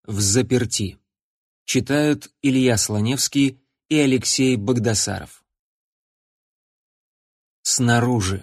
Взаперти. Читают Илья Слоневский и Алексей Багдасаров. Снаружи.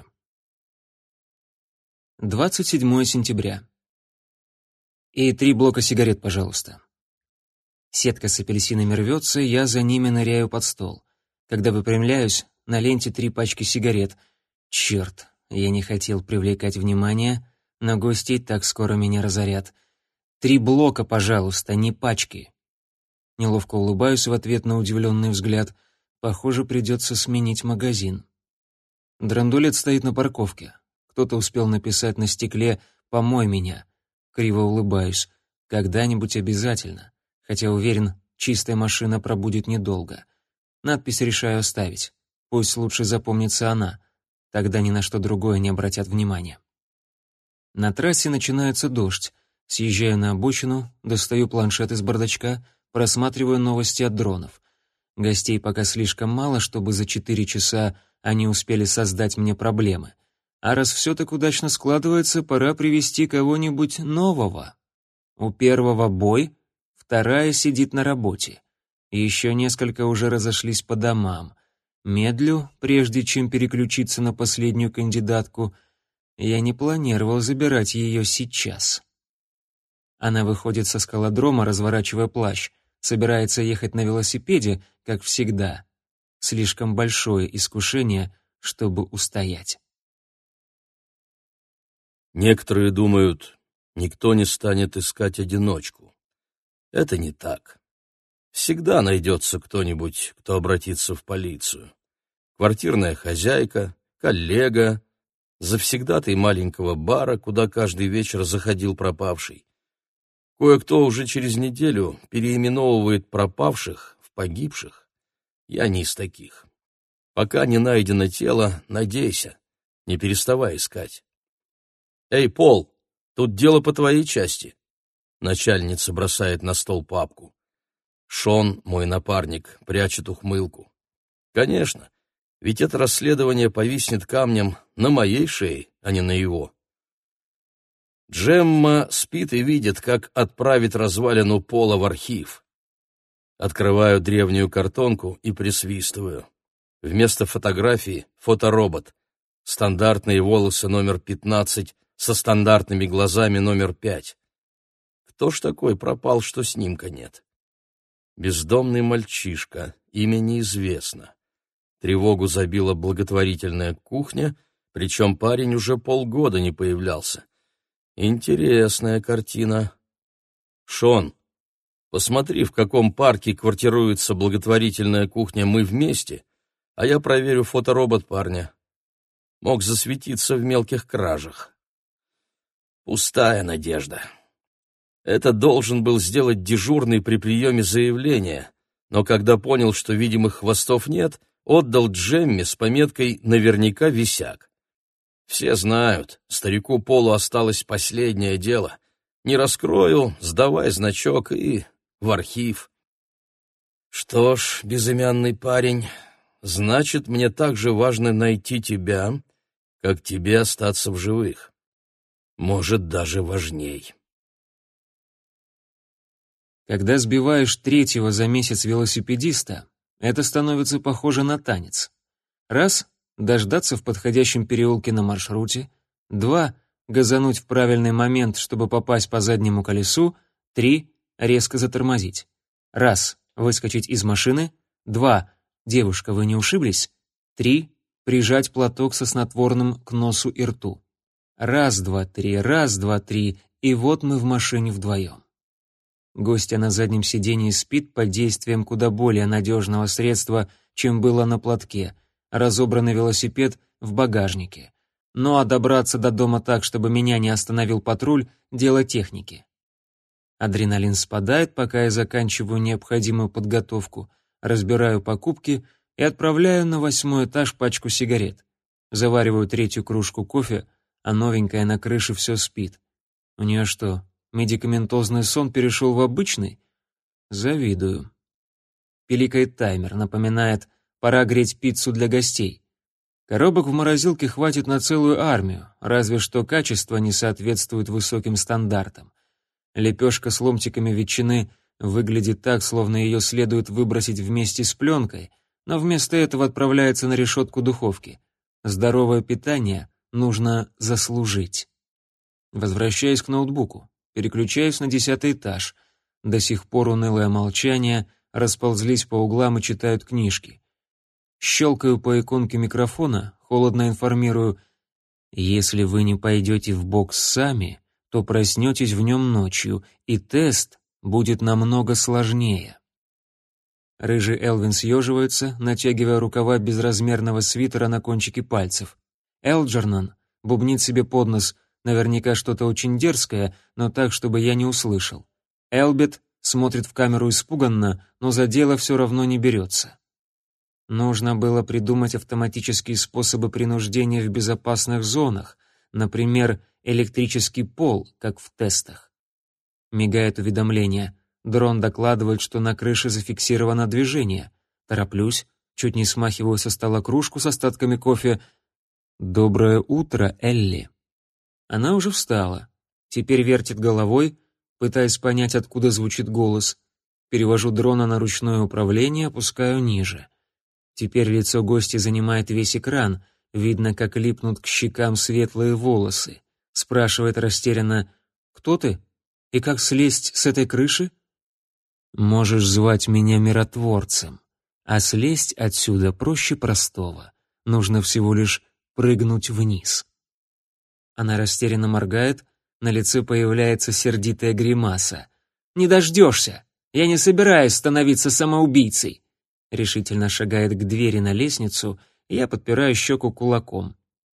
27 сентября. И 3 блока сигарет, пожалуйста. Сетка с апельсинами рвется, я за ними ныряю под стол. Когда выпрямляюсь, на ленте 3 пачки сигарет. Черт, я не хотел привлекать внимание, но гости и так скоро меня разорят. 3 блока, пожалуйста, не пачки. Неловко улыбаюсь в ответ на удивленный взгляд. Похоже, придется сменить магазин. Драндулет стоит на парковке. Кто-то успел написать на стекле «Помой меня». Криво улыбаюсь. Когда-нибудь обязательно. Хотя уверен, чистая машина пробудет недолго. Надпись решаю оставить. Пусть лучше запомнится она. Тогда ни на что другое не обратят внимания. На трассе начинается дождь. Съезжаю на обочину, достаю планшет из бардачка, просматриваю новости от дронов. Гостей пока слишком мало, чтобы за 4 часа они успели создать мне проблемы. А раз все так удачно складывается, пора привести кого-нибудь нового. У первого бой, вторая сидит на работе. И еще несколько уже разошлись по домам. Медлю, прежде чем переключиться на последнюю кандидатку. Я не планировал забирать ее сейчас. Она выходит со скалодрома, разворачивая плащ. Собирается ехать на велосипеде, как всегда. Слишком большое искушение, чтобы устоять. Некоторые думают, никто не станет искать одиночку. Это не так. Всегда найдется кто-нибудь, кто обратится в полицию. Квартирная хозяйка, коллега, завсегдатый маленького бара, куда каждый вечер заходил пропавший. Кое-кто уже через неделю переименовывает пропавших в погибших. Я не из таких. Пока не найдено тело, надейся, не переставай искать. «Эй, Пол, тут дело по твоей части». Начальница бросает на стол папку. Шон, мой напарник, прячет ухмылку. Конечно, ведь это расследование повиснет камнем на моей шее, а не на его. Джемма спит и видит, как отправить развалину Пола в архив. Открываю древнюю картонку и присвистываю. Вместо фотографии — фоторобот. Стандартные волосы номер 15 со стандартными глазами номер 5. Кто ж такой пропал, что снимка нет? Бездомный мальчишка, имя неизвестно. Тревогу забила благотворительная кухня, причем парень уже полгода не появлялся. Интересная картина. Шон, посмотри, в каком парке квартируется благотворительная кухня «Мы вместе», а я проверю фоторобот парня. Мог засветиться в мелких кражах. Пустая надежда. Это должен был сделать дежурный при приеме заявления, но когда понял, что видимых хвостов нет, отдал Джемме с пометкой «Наверняка висяк». Все знают, старику Полу осталось последнее дело. Не раскрою, сдавай значок и в архив. Что ж, безымянный парень, значит, мне так же важно найти тебя, как тебе остаться в живых. Может, даже важней. Когда сбиваешь 3-го за месяц велосипедиста, это становится похоже на танец. Раз — дождаться в подходящем переулке на маршруте. 2 — газануть в правильный момент, чтобы попасть по заднему колесу. 3 — резко затормозить. Раз — выскочить из машины. 2 — девушка, вы не ушиблись? 3 — прижать платок со снотворным к носу и рту. Раз, два, три, раз, два, три, и вот мы в машине вдвоем. Гостья на заднем сидении спит под действием куда более надежного средства, чем было на платке, разобранный велосипед в багажнике. Ну а добраться до дома так, чтобы меня не остановил патруль, дело техники. Адреналин спадает, пока я заканчиваю необходимую подготовку, разбираю покупки и отправляю на 8-й этаж пачку сигарет. Завариваю 3-ю кружку кофе, а новенькая на крыше все спит. У нее что, медикаментозный сон перешел в обычный? Завидую. Пиликает таймер, напоминает, пора греть пиццу для гостей. Коробок в морозилке хватит на целую армию, разве что качество не соответствует высоким стандартам. Лепешка с ломтиками ветчины выглядит так, словно ее следует выбросить вместе с пленкой, но вместо этого отправляется на решетку духовки. Здоровое питание нужно заслужить. Возвращаюсь к ноутбуку, переключаюсь на 10-й этаж. До сих пор унылое молчание, расползлись по углам и читают книжки. Щелкаю по иконке микрофона, холодно информирую: «Если вы не пойдете в бокс сами, то проснетесь в нем ночью, и тест будет намного сложнее». Рыжий Элвин съеживается, натягивая рукава безразмерного свитера на кончики пальцев. Элджернон бубнит себе под нос, наверняка что-то очень дерзкое, но так, чтобы я не услышал. Элбет смотрит в камеру испуганно, но за дело все равно не берется. Нужно было придумать автоматические способы принуждения в безопасных зонах, например, электрический пол, как в тестах. Мигает уведомление. Дрон докладывает, что на крыше зафиксировано движение. Тороплюсь, чуть не смахиваю со стола кружку с остатками кофе. «Доброе утро, Элли». Она уже встала. Теперь вертит головой, пытаясь понять, откуда звучит голос. Перевожу дрона на ручное управление, опускаю ниже. Теперь лицо гостя занимает весь экран, видно, как липнут к щекам светлые волосы. Спрашивает растерянно: «Кто ты? И как слезть с этой крыши?» «Можешь звать меня миротворцем, а слезть отсюда проще простого. Нужно всего лишь прыгнуть вниз». Она растерянно моргает, на лице появляется сердитая гримаса. «Не дождешься! Я не собираюсь становиться самоубийцей!» Решительно шагает к двери на лестницу, и я подпираю щеку кулаком.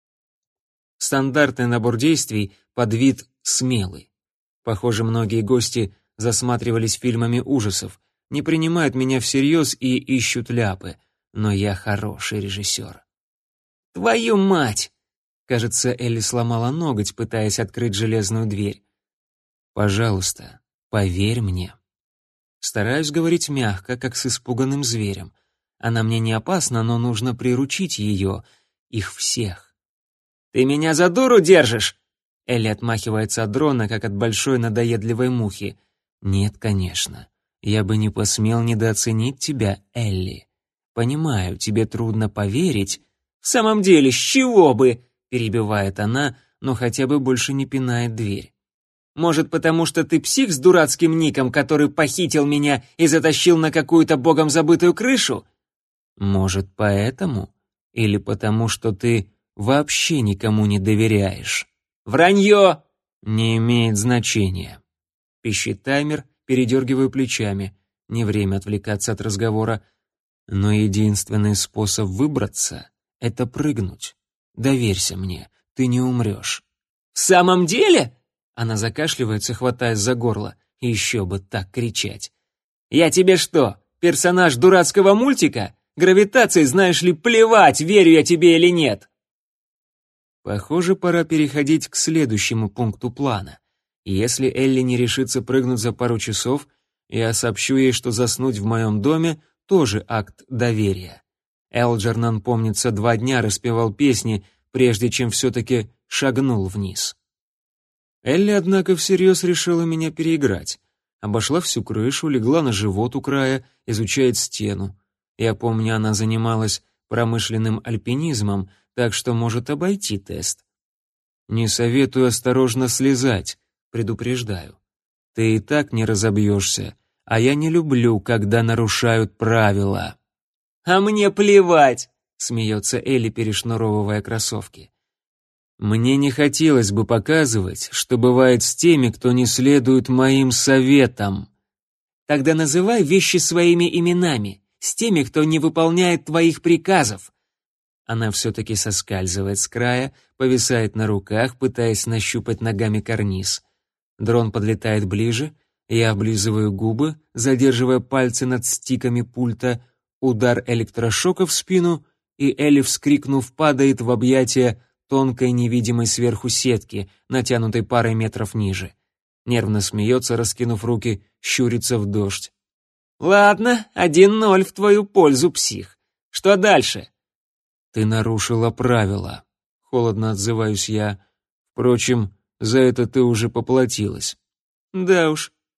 Стандартный набор действий под вид смелый. Похоже, многие гости засматривались фильмами ужасов, не принимают меня всерьез и ищут ляпы, но я хороший режиссер. «Твою мать!» Кажется, Элли сломала ноготь, пытаясь открыть железную дверь. «Пожалуйста, поверь мне». Стараюсь говорить мягко, как с испуганным зверем. Она мне не опасна, но нужно приручить ее, их всех. «Ты меня за дуру держишь?» Элли отмахивается от дрона, как от большой надоедливой мухи. «Нет, конечно. Я бы не посмел недооценить тебя, Элли. Понимаю, тебе трудно поверить». «В самом деле, с чего бы?» — перебивает она, но хотя бы больше не пинает дверь. «Может, потому что ты псих с дурацким ником, который похитил меня и затащил на какую-то богом забытую крышу?» «Может, поэтому? Или потому что ты вообще никому не доверяешь?» «Вранье!» «Не имеет значения». Пищит таймер, передергиваю плечами. Не время отвлекаться от разговора. Но единственный способ выбраться — это прыгнуть. Доверься мне, ты не умрешь. «В самом деле?» Она закашливается, хватаясь за горло. Еще бы так кричать. «Я тебе что, персонаж дурацкого мультика? Гравитации, знаешь ли, плевать, верю я тебе или нет!» Похоже, пора переходить к следующему пункту плана. Если Элли не решится прыгнуть за пару часов, я сообщу ей, что заснуть в моем доме — тоже акт доверия. Элджернон, помнится, 2 дня распевал песни, прежде чем все-таки шагнул вниз. Элли, однако, всерьез решила меня переиграть. Обошла всю крышу, легла на живот у края, изучает стену. Я помню, она занималась промышленным альпинизмом, так что может обойти тест. «Не советую осторожно слезать», предупреждаю. «Ты и так не разобьешься, а я не люблю, когда нарушают правила». «А мне плевать», — смеется Элли, перешнуровывая кроссовки. «Мне не хотелось бы показывать, что бывает с теми, кто не следует моим советам». «Тогда называй вещи своими именами, с теми, кто не выполняет твоих приказов». Она все-таки соскальзывает с края, повисает на руках, пытаясь нащупать ногами карниз. Дрон подлетает ближе, я облизываю губы, задерживая пальцы над стиками пульта, удар электрошока в спину, и Элли, вскрикнув, падает в объятия тонкой невидимой сверху сетки, натянутой парой метров ниже. Нервно смеется, раскинув руки, щурится в дождь. «Ладно, 1-0 в твою пользу, псих. Что дальше?» «Ты нарушила правила», — холодно отзываюсь я. «Впрочем, за это ты уже поплатилась». Да уж,